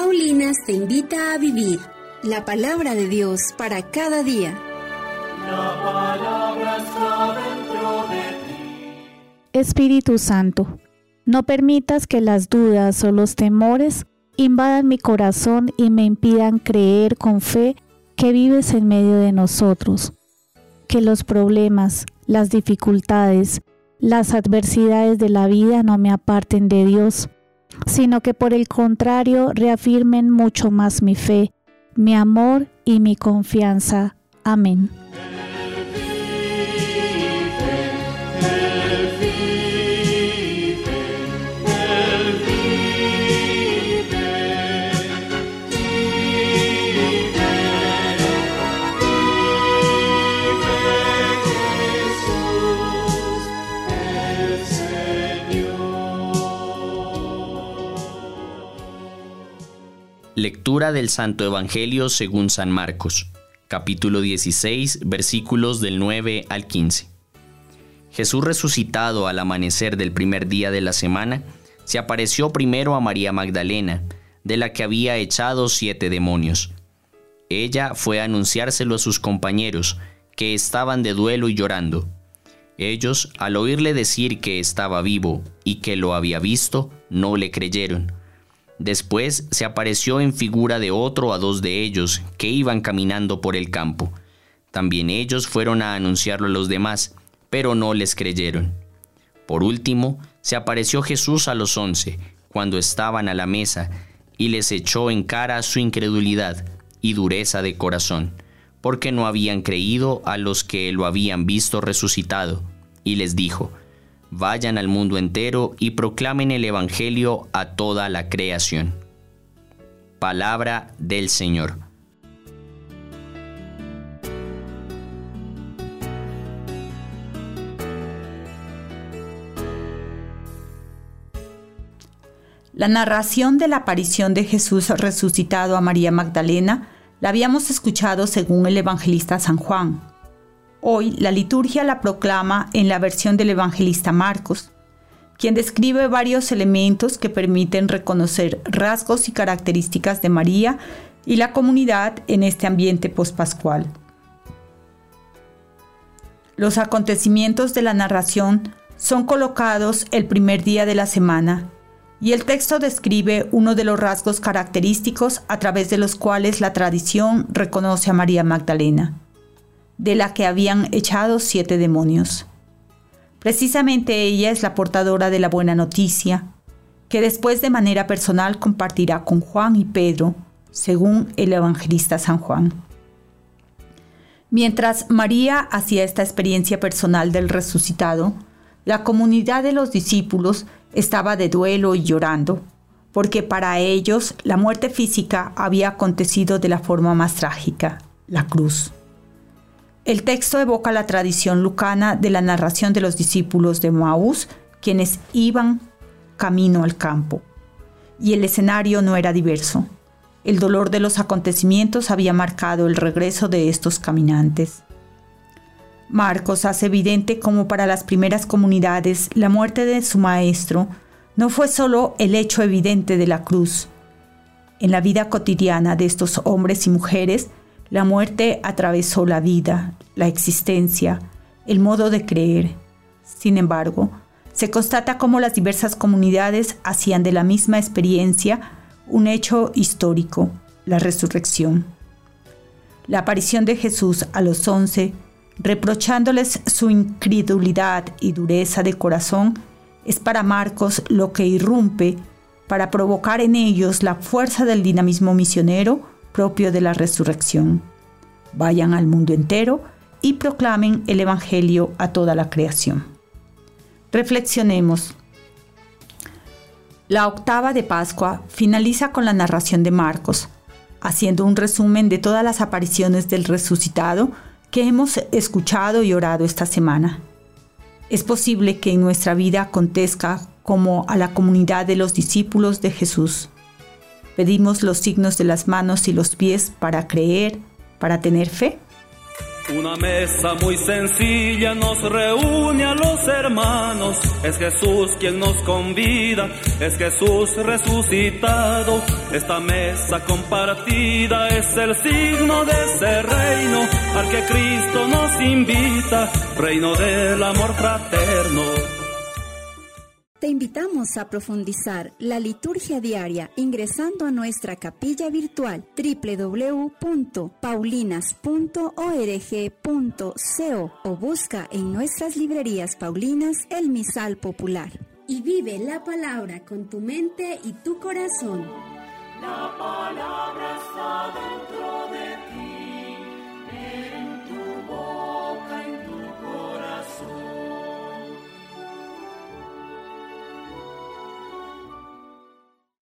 Paulinas te invita a vivir la palabra de Dios para cada día. La palabra está dentro de ti. Espíritu Santo, no permitas que las dudas o los temores invadan mi corazón y me impidan creer con fe que vives en medio de nosotros. Que los problemas, las dificultades, las adversidades de la vida no me aparten de Dios, sino que por el contrario reafirmen mucho más mi fe, mi amor y mi confianza. Amén. Lectura del Santo Evangelio según San Marcos, capítulo 16, versículos del 9 al 15. Jesús resucitado al amanecer del primer día de la semana, se apareció primero a María Magdalena, de la que había echado 7 demonios. Ella fue a anunciárselo a sus compañeros, que estaban de duelo y llorando. Ellos, al oírle decir que estaba vivo y que lo había visto, no le creyeron. Después se apareció en figura de otro a 2 de ellos que iban caminando por el campo. También ellos fueron a anunciarlo a los demás, pero no les creyeron. Por último, se apareció Jesús a los 11, cuando estaban a la mesa, y les echó en cara su incredulidad y dureza de corazón, porque no habían creído a los que lo habían visto resucitado, y les dijo: vayan al mundo entero y proclamen el Evangelio a toda la creación. Palabra del Señor. La narración de la aparición de Jesús resucitado a María Magdalena la habíamos escuchado según el evangelista San Juan. Hoy la liturgia la proclama en la versión del evangelista Marcos, quien describe varios elementos que permiten reconocer rasgos y características de María y la comunidad en este ambiente pospascual. Los acontecimientos de la narración son colocados el primer día de la semana, y el texto describe uno de los rasgos característicos a través de los cuales la tradición reconoce a María Magdalena, de la que habían echado 7 demonios. Precisamente ella es la portadora de la buena noticia, que después de manera personal compartirá con Juan y Pedro, según el evangelista San Juan. Mientras María hacía esta experiencia personal del resucitado, la comunidad de los discípulos estaba de duelo y llorando, porque para ellos la muerte física había acontecido de la forma más trágica, la cruz. El texto evoca la tradición lucana de la narración de los discípulos de Emaús, quienes iban camino al campo. Y el escenario no era diverso. El dolor de los acontecimientos había marcado el regreso de estos caminantes. Marcos hace evidente cómo para las primeras comunidades la muerte de su maestro no fue solo el hecho evidente de la cruz. En la vida cotidiana de estos hombres y mujeres, la muerte atravesó la vida, la existencia, el modo de creer. Sin embargo, se constata cómo las diversas comunidades hacían de la misma experiencia un hecho histórico, la resurrección. La aparición de Jesús a los 11, reprochándoles su incredulidad y dureza de corazón, es para Marcos lo que irrumpe para provocar en ellos la fuerza del dinamismo misionero propio de la resurrección. Vayan al mundo entero y proclamen el Evangelio a toda la creación. Reflexionemos. La octava de Pascua finaliza con la narración de Marcos, haciendo un resumen de todas las apariciones del resucitado que hemos escuchado y orado esta semana. Es posible que en nuestra vida acontezca como a la comunidad de los discípulos de Jesús. Pedimos los signos de las manos y los pies para creer, para tener fe. Una mesa muy sencilla nos reúne a los hermanos. Es Jesús quien nos convida, es Jesús resucitado. Esta mesa compartida es el signo de ese reino al que Cristo nos invita, reino del amor fraterno. Te invitamos a profundizar la liturgia diaria ingresando a nuestra capilla virtual www.paulinas.org.co o busca en nuestras librerías paulinas el misal popular. Y vive la palabra con tu mente y tu corazón. La palabra es